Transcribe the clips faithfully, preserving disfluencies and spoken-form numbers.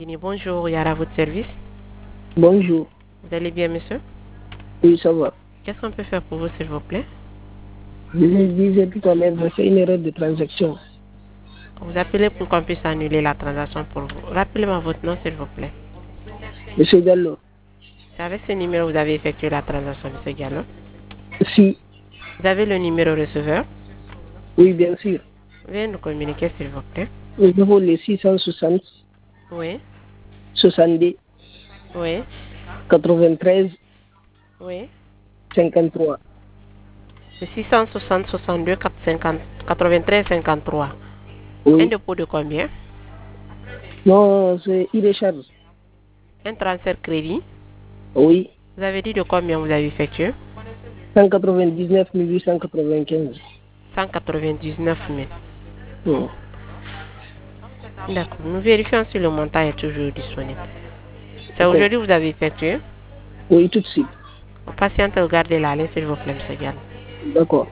Bonjour, Yara, à votre service. Bonjour. Vous allez bien, monsieur? Oui, ça va. Qu'est-ce qu'on peut faire pour vous, s'il vous plaît? Je vous disais tout à l'heure, j'ai fait une erreur de transaction. Vous appelez pour qu'on puisse annuler la transaction pour vous. Rappelez-moi votre nom, s'il vous plaît. Monsieur Gallo. C'est avec ce numéro que vous avez effectué la transaction, monsieur Gallo? Si. Vous avez le numéro receveur? Oui, bien sûr. Veuillez nous communiquer, s'il vous plaît. Nous avons les six cent soixante, Oui. soixante-deux, Oui. quatre-vingt-treize, Oui. cinquante-trois. Le six cent soixante, soixante-deux, quatre-vingt-treize, cinquante-trois. Un Oui. dépôt de combien? Non, c'est irrécharge. Un transfert crédit? Oui. Vous avez dit de combien vous avez effectué? cent quatre-vingt-dix-neuf mille huit cent quatre-vingt-quinze. cent quatre-vingt-dix-neuf mille. Hmm. D'accord. Nous vérifions si le montant est toujours disponible. C'est aujourd'hui que vous avez effectué? Oui, tout de suite. Patiente, regardez la ligne, s'il vous plaît, monsieur Gallo. D'accord.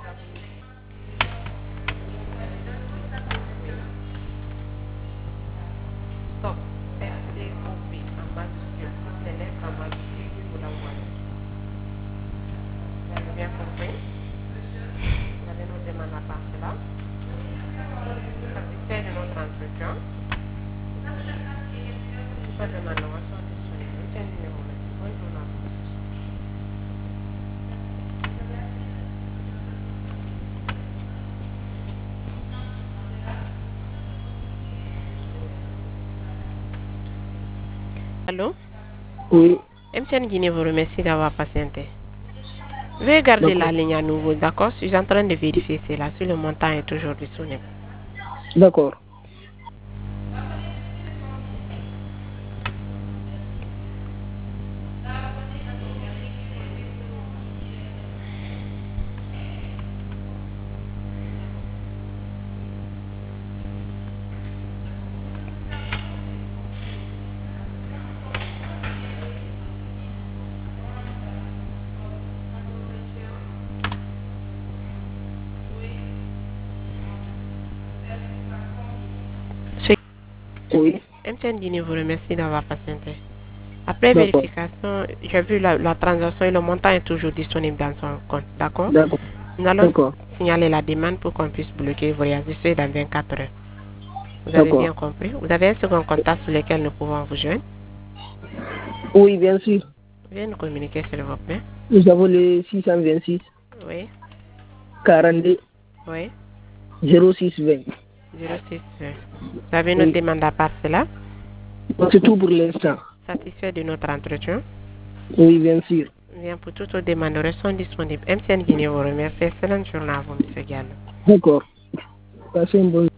Allô? Oui. M T N Guinée vous remercie d'avoir patienté. Veuillez garder la ligne à nouveau, d'accord? Je suis en train de vérifier cela, si le montant est toujours disponible. D'accord. Oui. M T N Guinée vous remercie d'avoir patienté. Après D'accord. vérification, j'ai vu la, la transaction et le montant est toujours disponible dans son compte, d'accord? D'accord. Nous allons D'accord. signaler la demande pour qu'on puisse bloquer vos enregistrés dans vingt-quatre heures. Vous avez D'accord. bien compris? Vous avez un second contact sur lequel nous pouvons vous joindre? Oui, bien sûr. Veuillez nous communiquer, s'il vous plaît. Nous avons le six cent vingt-six, Oui. quarante-deux, Oui. zéro six vingt. zéro six. Vous avez notre Oui. demande à part cela? C'est tout pour l'instant. Satisfait de notre entretien? Oui, bien sûr. Bien, pour toutes vos demandes, sont disponibles. M T N Guinée vous remercie. Excellente journée à vous, monsieur Gallo. D'accord. Passez une bonne